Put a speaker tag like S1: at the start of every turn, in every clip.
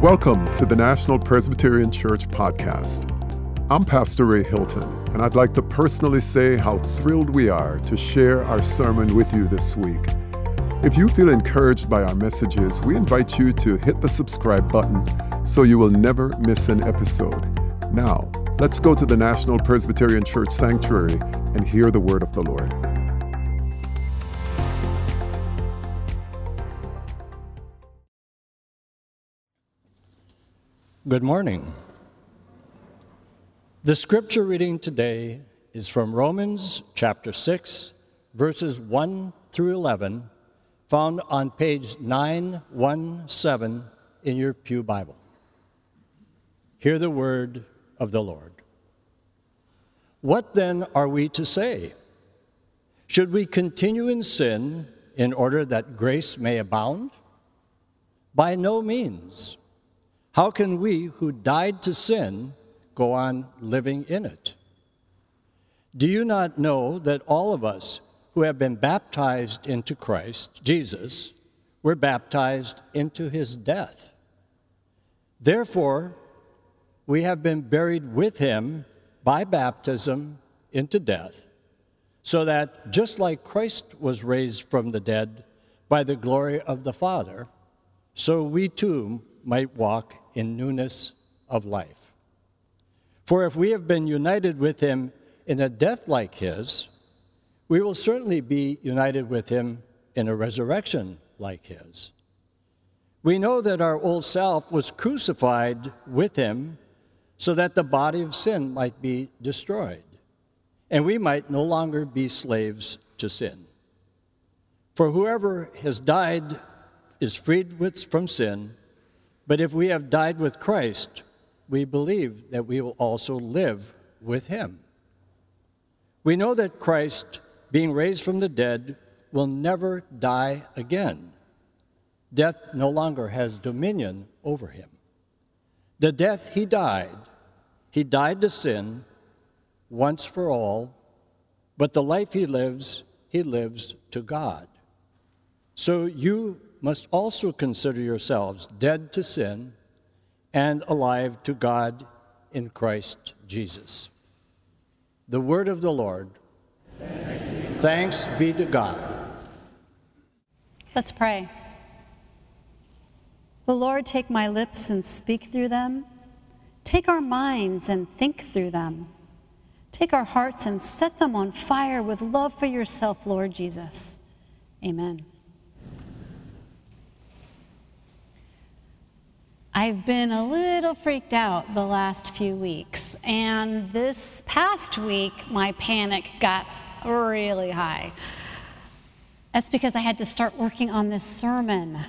S1: Welcome to the National Presbyterian Church podcast. I'm Pastor Ray Hilton, and I'd like to personally say how thrilled we are to share our sermon with you this week. If you feel encouraged by our messages, we invite you to hit the subscribe button so you will never miss an episode. Now, let's go to the National Presbyterian Church Sanctuary and hear the word of the Lord.
S2: Good morning. The scripture reading today is from Romans chapter 6, verses 1 through 11, found on page 917 in your Pew Bible. Hear the word of the Lord. What then are we to say? Should we continue in sin in order that grace may abound? By no means. How can we who died to sin go on living in it? Do you not know that all of us who have been baptized into Christ Jesus were baptized into his death? Therefore, we have been buried with him by baptism into death, so that just like Christ was raised from the dead by the glory of the Father, so we too might walk in newness of life. For if we have been united with him in a death like his, we will certainly be united with him in a resurrection like his. We know that our old self was crucified with him so that the body of sin might be destroyed, and we might no longer be slaves to sin. For whoever has died is freed from sin. But if we have died with Christ, we believe that we will also live with him. We know that Christ, being raised from the dead, will never die again. Death no longer has dominion over him. The death he died to sin once for all, but the life he lives to God. So you must also consider yourselves dead to sin and alive to God in Christ Jesus. The word of the Lord. Thanks be to God.
S3: Let's pray. O Lord, take my lips and speak through them. Take our minds and think through them. Take our hearts and set them on fire with love for yourself, Lord Jesus. Amen. I've been a little freaked out the last few weeks, and this past week, my panic got really high. That's because I had to start working on this sermon.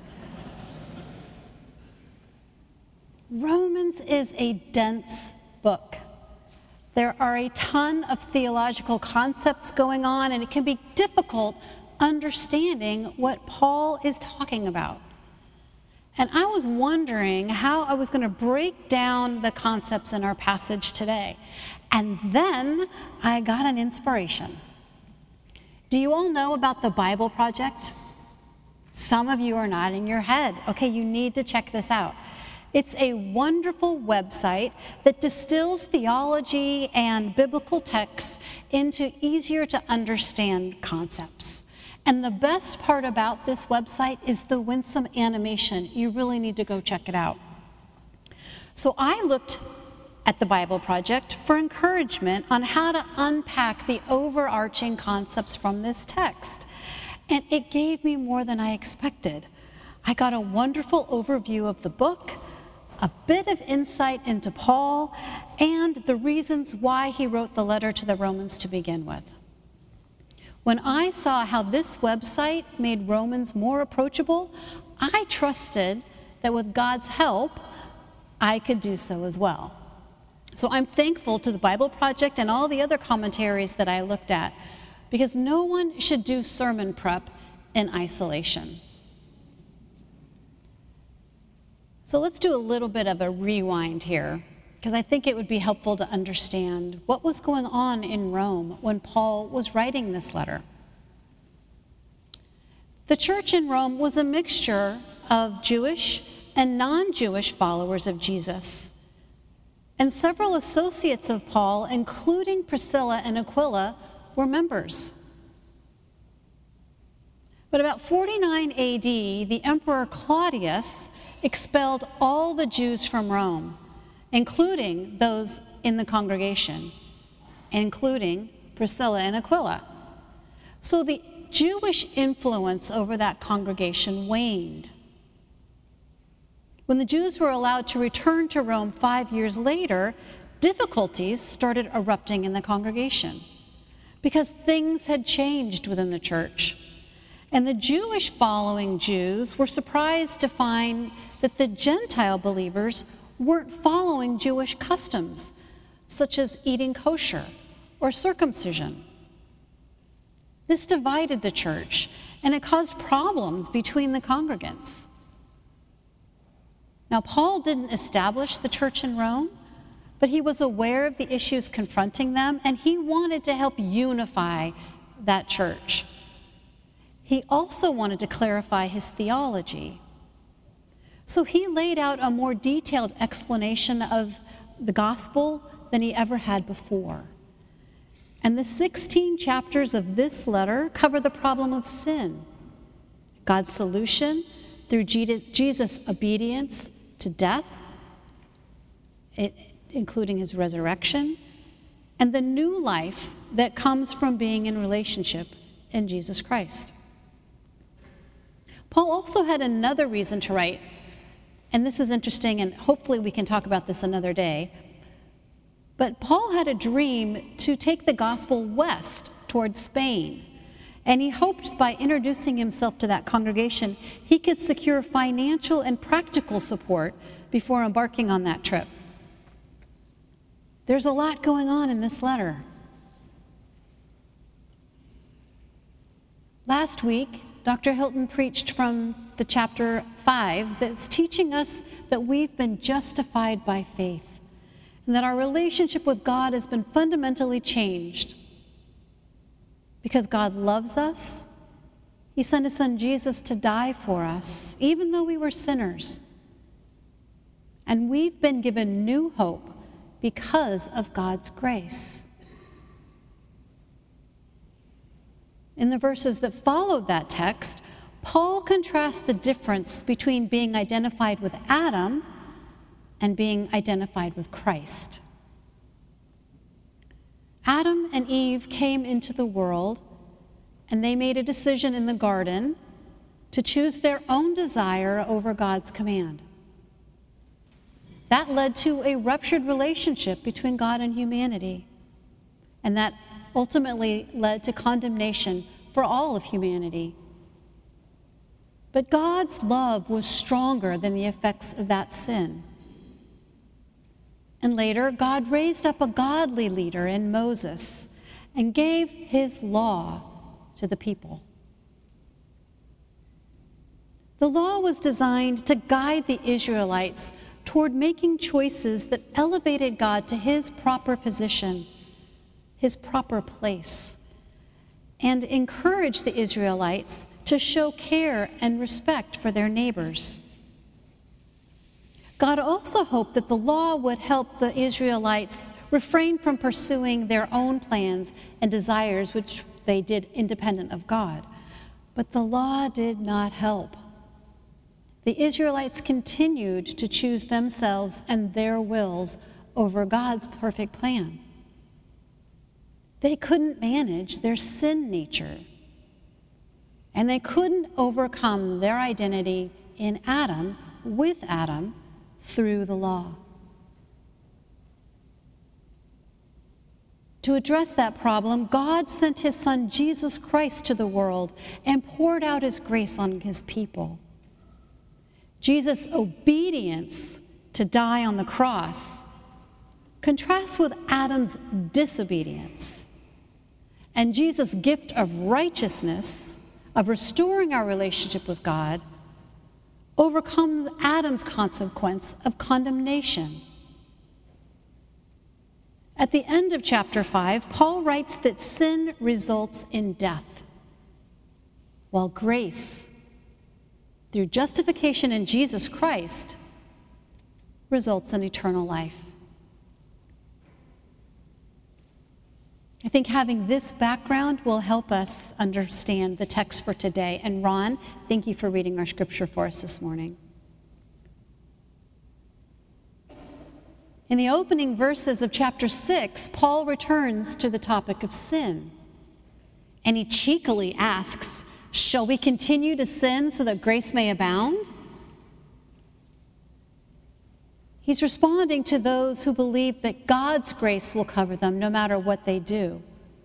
S3: Romans is a dense book. There are a ton of theological concepts going on, and it can be difficult understanding what Paul is talking about. And I was wondering how I was going to break down the concepts in our passage today. And then I got an inspiration. Do you all know about the Bible Project? Some of you are nodding your head. Okay, you need to check this out. It's a wonderful website that distills theology and biblical texts into easier to understand concepts. And the best part about this website is the winsome animation. You really need to go check it out. So I looked at the Bible Project for encouragement on how to unpack the overarching concepts from this text. And it gave me more than I expected. I got a wonderful overview of the book, a bit of insight into Paul, and the reasons why he wrote the letter to the Romans to begin with. When I saw how this website made Romans more approachable, I trusted that with God's help, I could do so as well. So I'm thankful to the Bible Project and all the other commentaries that I looked at, because no one should do sermon prep in isolation. So let's do a little bit of a rewind here, because I think it would be helpful to understand what was going on in Rome when Paul was writing this letter. The church in Rome was a mixture of Jewish and non-Jewish followers of Jesus. And several associates of Paul, including Priscilla and Aquila, were members. But about 49 AD, the Emperor Claudius expelled all the Jews from Rome, including those in the congregation, including Priscilla and Aquila. So the Jewish influence over that congregation waned. When the Jews were allowed to return to Rome 5 years later, difficulties started erupting in the congregation because things had changed within the church. And the Jewish following Jews were surprised to find that the Gentile believers weren't following Jewish customs, such as eating kosher or circumcision. This divided the church, and it caused problems between the congregants. Now, Paul didn't establish the church in Rome, but he was aware of the issues confronting them, and he wanted to help unify that church. He also wanted to clarify his theology. So he laid out a more detailed explanation of the gospel than he ever had before. And the 16 chapters of this letter cover the problem of sin, God's solution through Jesus' obedience to death, including his resurrection, and the new life that comes from being in relationship in Jesus Christ. Paul also had another reason to write, and this is interesting, and hopefully we can talk about this another day. But Paul had a dream to take the gospel west towards Spain, and he hoped by introducing himself to that congregation, he could secure financial and practical support before embarking on that trip. There's a lot going on in this letter. Last week, Dr. Hilton preached from the chapter 5 that's teaching us that we've been justified by faith and that our relationship with God has been fundamentally changed. Because God loves us, he sent his son Jesus to die for us, even though we were sinners. And we've been given new hope because of God's grace. In the verses that followed that text, Paul contrasts the difference between being identified with Adam and being identified with Christ. Adam and Eve came into the world, and they made a decision in the garden to choose their own desire over God's command. That led to a ruptured relationship between God and humanity, and that ultimately led to condemnation for all of humanity. But God's love was stronger than the effects of that sin. And later, God raised up a godly leader in Moses and gave his law to the people. The law was designed to guide the Israelites toward making choices that elevated God to his proper position, his proper place, and encourage the Israelites to show care and respect for their neighbors. God also hoped that the law would help the Israelites refrain from pursuing their own plans and desires, which they did independent of God. But the law did not help. The Israelites continued to choose themselves and their wills over God's perfect plan. They couldn't manage their sin nature, and they couldn't overcome their identity in Adam, with Adam, through the law. To address that problem, God sent his son Jesus Christ to the world and poured out his grace on his people. Jesus' obedience to die on the cross contrasts with Adam's disobedience. And Jesus' gift of righteousness, of restoring our relationship with God, overcomes Adam's consequence of condemnation. At the end of chapter 5, Paul writes that sin results in death, while grace through justification in Jesus Christ results in eternal life. I think having this background will help us understand the text for today. And Ron, thank you for reading our scripture for us this morning. In the opening verses of chapter 6, Paul returns to the topic of sin. And he cheekily asks, shall we continue to sin so that grace may abound? He's responding to those who believe that God's grace will cover them no matter what they do.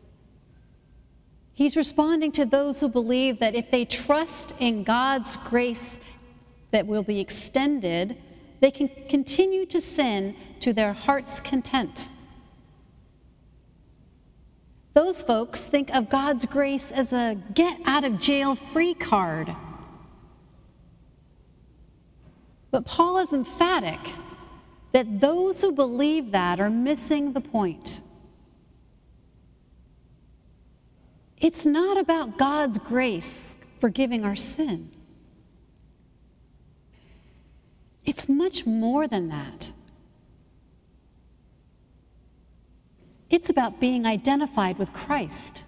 S3: He's responding to those who believe that if they trust in God's grace that will be extended, they can continue to sin to their heart's content. Those folks think of God's grace as a get-out-of-jail-free card. But Paul is emphatic that those who believe that are missing the point. It's not about God's grace forgiving our sin. It's much more than that. It's about being identified with Christ.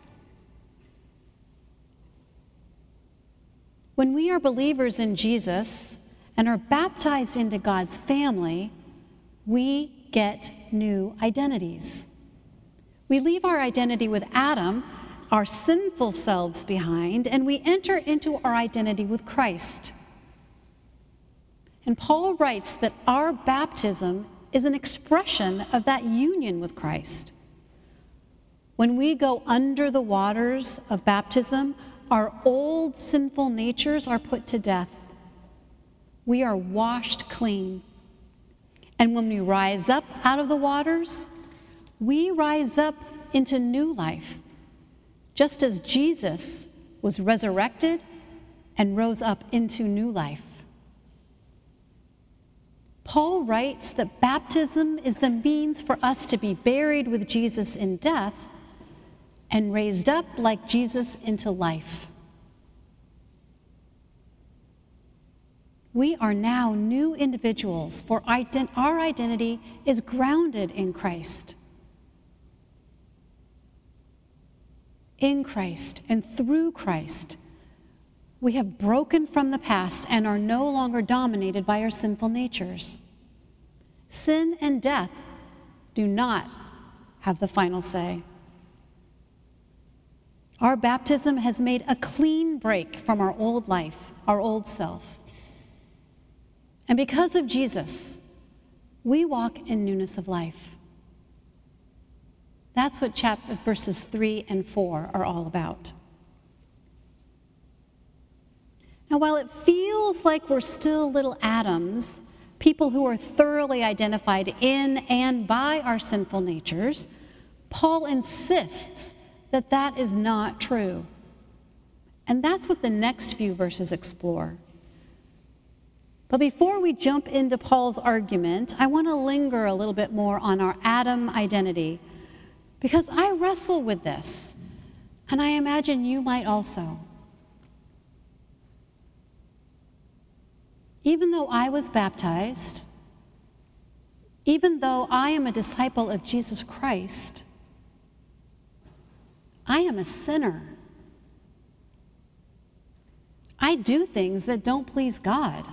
S3: When we are believers in Jesus and are baptized into God's family, we get new identities. We leave our identity with Adam, our sinful selves behind, and we enter into our identity with Christ. And Paul writes that our baptism is an expression of that union with Christ. When we go under the waters of baptism, our old sinful natures are put to death. We are washed clean. And when we rise up out of the waters, we rise up into new life, just as Jesus was resurrected and rose up into new life. Paul writes that baptism is the means for us to be buried with Jesus in death and raised up like Jesus into life. We are now new individuals, for our identity is grounded in Christ. In Christ and through Christ, we have broken from the past and are no longer dominated by our sinful natures. Sin and death do not have the final say. Our baptism has made a clean break from our old life, our old self. And because of Jesus, we walk in newness of life. That's what verses 3 and 4 are all about. Now, while it feels like we're still little Adams, people who are thoroughly identified in and by our sinful natures, Paul insists that that is not true. And that's what the next few verses explore. But before we jump into Paul's argument, I want to linger a little bit more on our Adam identity, because I wrestle with this, and I imagine you might also. Even though I was baptized, even though I am a disciple of Jesus Christ, I am a sinner. I do things that don't please God.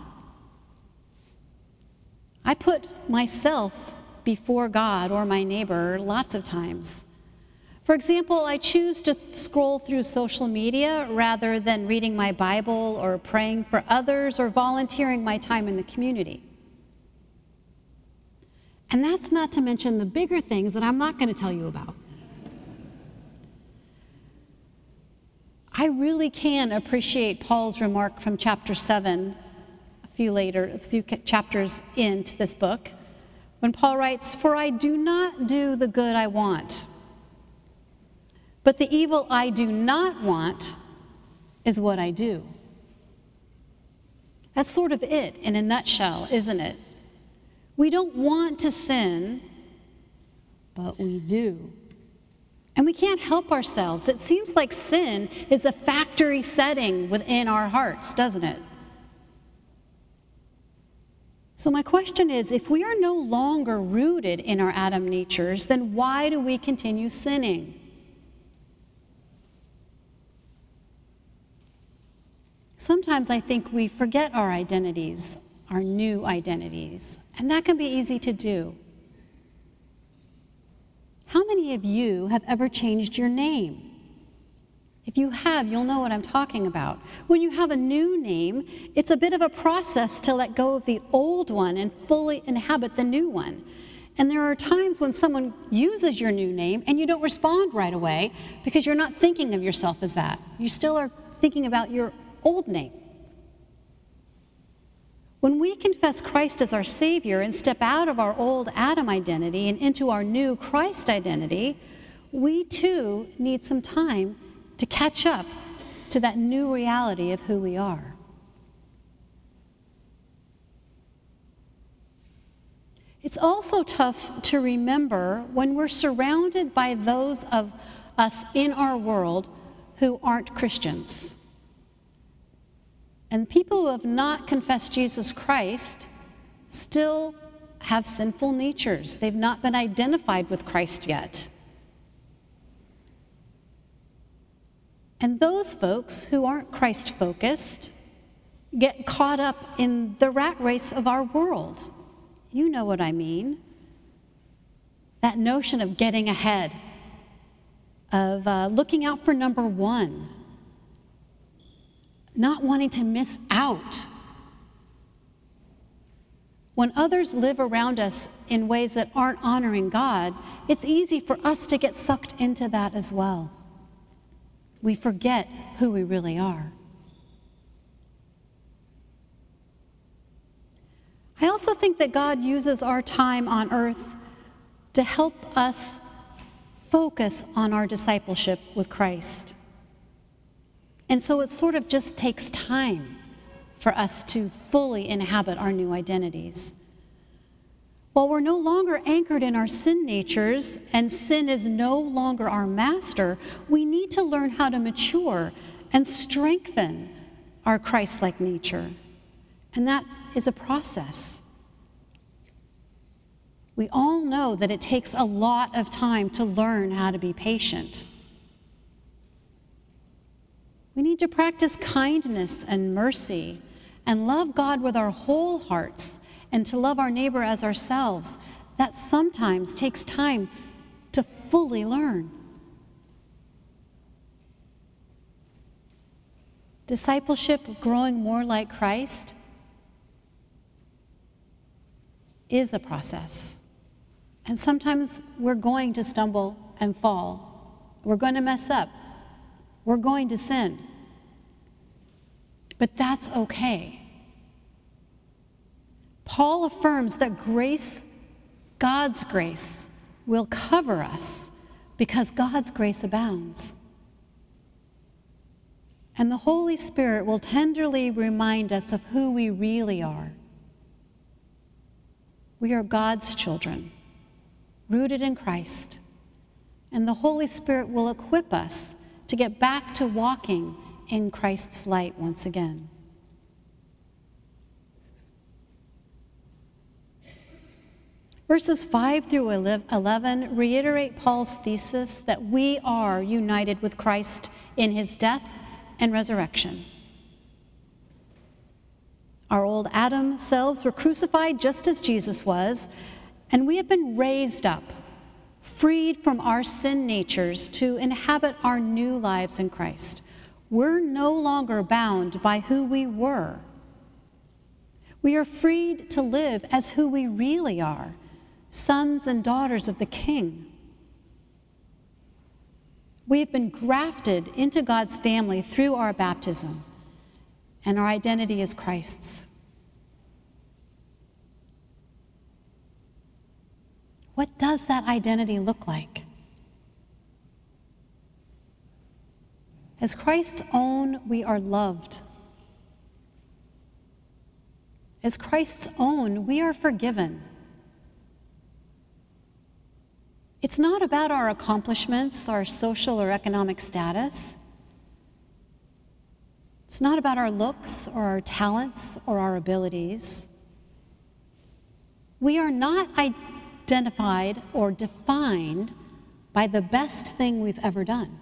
S3: I put myself before God or my neighbor lots of times. For example, I choose to scroll through social media rather than reading my Bible or praying for others or volunteering my time in the community. And that's not to mention the bigger things that I'm not going to tell you about. I really can appreciate Paul's remark from chapter 7, a few chapters into this book, when Paul writes, "For I do not do the good I want, but the evil I do not want is what I do." That's sort of it in a nutshell, isn't it? We don't want to sin, but we do. And we can't help ourselves. It seems like sin is a factory setting within our hearts, doesn't it? So my question is, if we are no longer rooted in our Adam natures, then why do we continue sinning? Sometimes I think we forget our identities, our new identities, and that can be easy to do. How many of you have ever changed your name? If you have, you'll know what I'm talking about. When you have a new name, it's a bit of a process to let go of the old one and fully inhabit the new one. And there are times when someone uses your new name and you don't respond right away because you're not thinking of yourself as that. You still are thinking about your old name. When we confess Christ as our Savior and step out of our old Adam identity and into our new Christ identity, we too need some time to catch up to that new reality of who we are. It's also tough to remember when we're surrounded by those of us in our world who aren't Christians. And people who have not confessed Jesus Christ still have sinful natures. They've not been identified with Christ yet. And those folks who aren't Christ-focused get caught up in the rat race of our world. You know what I mean. That notion of getting ahead, of looking out for number one, not wanting to miss out. When others live around us in ways that aren't honoring God, it's easy for us to get sucked into that as well. We forget who we really are. I also think that God uses our time on earth to help us focus on our discipleship with Christ. And so it sort of just takes time for us to fully inhabit our new identities. While we're no longer anchored in our sin natures and sin is no longer our master, we need to learn how to mature and strengthen our Christ-like nature. And that is a process. We all know that it takes a lot of time to learn how to be patient. We need to practice kindness and mercy and love God with our whole hearts and to love our neighbor as ourselves. That sometimes takes time to fully learn. Discipleship, growing more like Christ, is a process. And sometimes we're going to stumble and fall. We're going to mess up. We're going to sin. But that's okay. Paul affirms that grace, God's grace, will cover us because God's grace abounds. And the Holy Spirit will tenderly remind us of who we really are. We are God's children, rooted in Christ, and the Holy Spirit will equip us to get back to walking in Christ's light once again. Verses 5 through 11 reiterate Paul's thesis that we are united with Christ in his death and resurrection. Our old Adam selves were crucified just as Jesus was, and we have been raised up, freed from our sin natures to inhabit our new lives in Christ. We're no longer bound by who we were. We are freed to live as who we really are, sons and daughters of the King. We have been grafted into God's family through our baptism, and our identity is Christ's. What does that identity look like? As Christ's own, we are loved. As Christ's own, we are forgiven. It's not about our accomplishments, our social or economic status. It's not about our looks or our talents or our abilities. We are not identified or defined by the best thing we've ever done.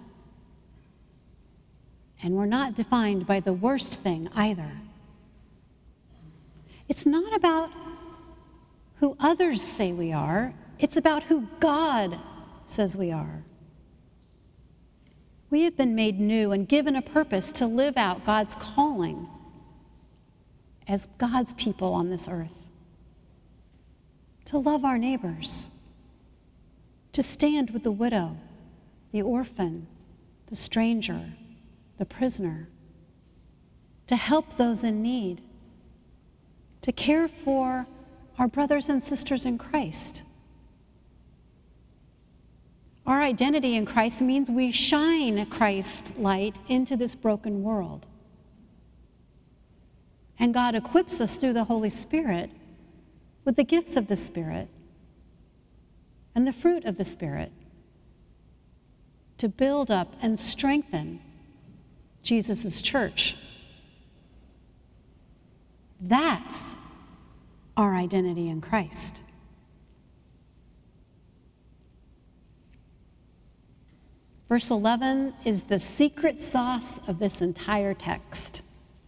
S3: And we're not defined by the worst thing either. It's not about who others say we are, it's about who God says we are. We have been made new and given a purpose to live out God's calling as God's people on this earth. To love our neighbors, to stand with the widow, the orphan, the stranger, the prisoner, to help those in need, to care for our brothers and sisters in Christ. Our identity in Christ means we shine Christ's light into this broken world. And God equips us through the Holy Spirit with the gifts of the Spirit and the fruit of the Spirit to build up and strengthen Jesus' church. That's our identity in Christ. Verse 11 is the secret sauce of this entire text.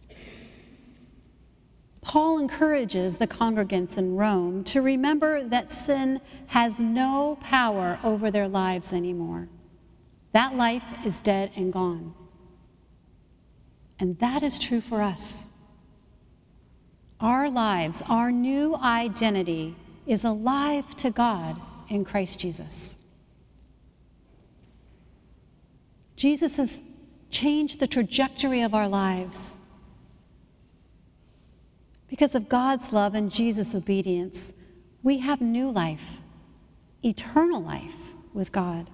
S3: Paul encourages the congregants in Rome to remember that sin has no power over their lives anymore. That life is dead and gone. And that is true for us. Our lives, our new identity is alive to God in Christ Jesus. Jesus has changed the trajectory of our lives. Because of God's love and Jesus' obedience, we have new life, eternal life with God.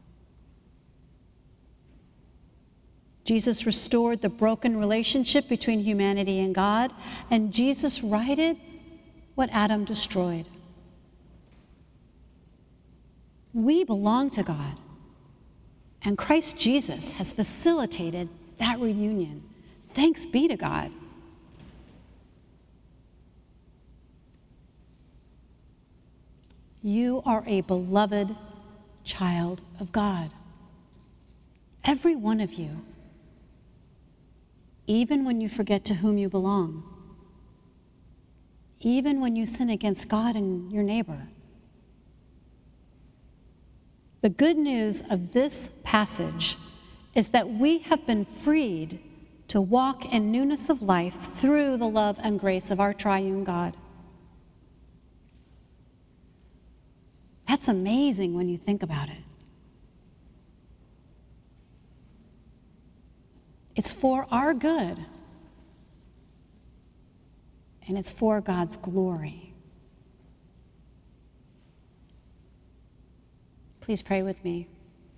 S3: Jesus restored the broken relationship between humanity and God, and Jesus righted what Adam destroyed. We belong to God, and Christ Jesus has facilitated that reunion. Thanks be to God. You are a beloved child of God. Every one of you. Even when you forget to whom you belong. Even when you sin against God and your neighbor. The good news of this passage is that we have been freed to walk in newness of life through the love and grace of our triune God. That's amazing when you think about it. It's for our good, and it's for God's glory. Please pray with me.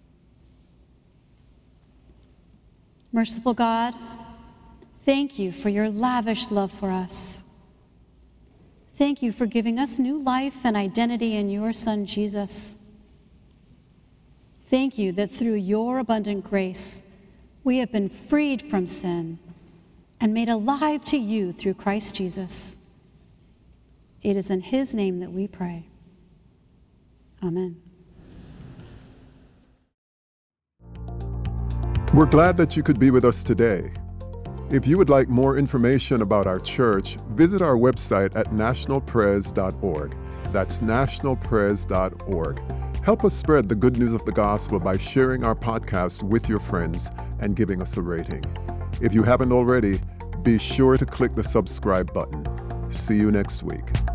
S3: Merciful God, thank you for your lavish love for us. Thank you for giving us new life and identity in your Son, Jesus. Thank you that through your abundant grace, we have been freed from sin and made alive to you through Christ Jesus. It is in his name that we pray. Amen.
S1: We're glad that you could be with us today. If you would like more information about our church, visit our website at nationalpres.org. That's nationalpres.org. Help us spread the good news of the gospel by sharing our podcast with your friends and giving us a rating. If you haven't already, be sure to click the subscribe button. See you next week.